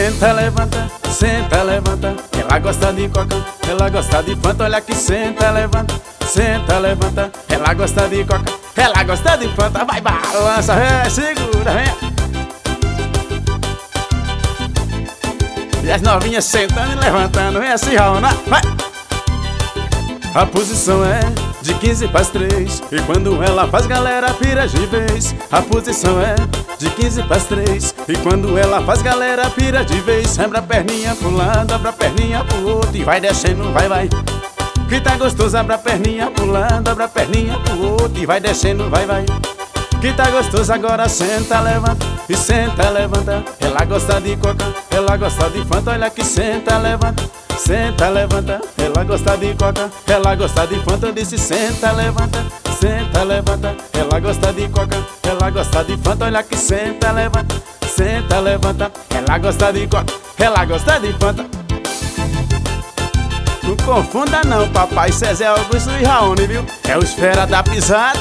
senta, levanta. Ela gosta de coca, ela gosta de fanta. Olha que senta, levanta. Ela gosta de coca, ela gosta de fanta. Vai, balança, vem, segura, vem. E as novinhas sentando e levantando, vem assim, Raona, vai. A posição é de 15 para as 3. E quando ela faz, galera pira de vez. A posição é de 15 para as 3. E quando ela faz, galera pira de vez. Abre a perninha pro lado, abre a perninha pro outro e vai descendo, vai. Que tá gostoso, abre a perninha pro lado, abre a perninha pro outro e vai descendo, vai. Que tá gostoso, agora senta, levanta. E senta, levanta. Ela gosta de coca, ela gosta de fanta. Olha que senta, levanta. Senta, levanta, ela gosta de coca, ela gosta de fanta. Eu disse senta, levanta, ela gosta de coca, ela gosta de fanta. Olha que senta, levanta, ela gosta de coca, ela gosta de fanta. Não confunda não, papai, Zezé Augusto e Raoni, viu? É os fera da pisada.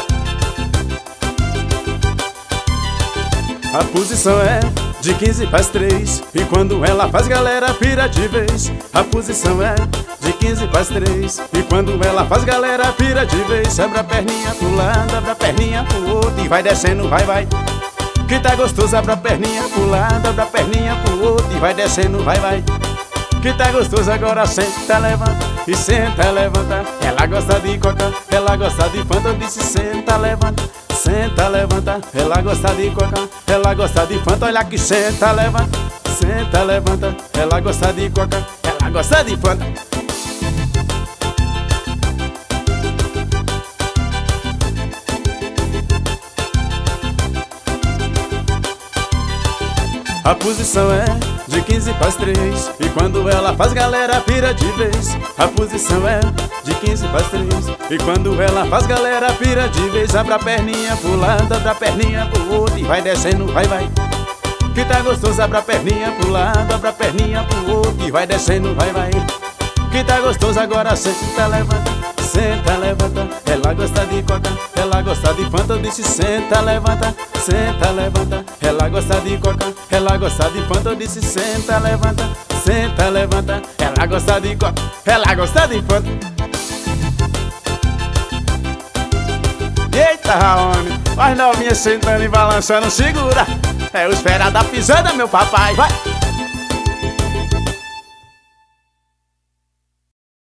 A posição é de 15 para as 3. E quando ela faz, galera pira de vez. A posição é de 15 para as 3. E quando ela faz, galera pira de vez. Abre a perninha pro lado, abre a perninha pro outro e vai descendo, vai. Que tá gostoso, abre a perninha pro lado, abre a perninha pro outro e vai descendo, vai. Que tá gostoso, agora senta, levanta. E senta, levanta. Ela gosta de coca, ela gosta de fanta. Eu disse senta, levanta. Senta, levanta, ela gosta de coca, ela gosta de fanta. Olha que senta, levanta, ela gosta de coca, ela gosta de fanta. A posição é de 15 para as 3. E quando ela faz, galera pira de vez. A posição é de 15 para as 3. E quando ela faz, galera pira de vez. Abre a perninha pro lado, abre a perninha pro outro e vai descendo, vai. Que tá gostoso, abre a perninha pro lado, abre a perninha pro outro e vai descendo, vai. Que tá gostoso, agora senta, levanta. Ela gosta de coca, ela gosta de fanta. Eu disse senta, levanta. Ela gosta de coca, ela gosta de fanta. Eu disse senta, levanta. Ela gosta de coca, ela gosta de fanta. Eita, Raoni, as novinhas sentando e balançando, segura. É os fera da pisada, meu papai, vai.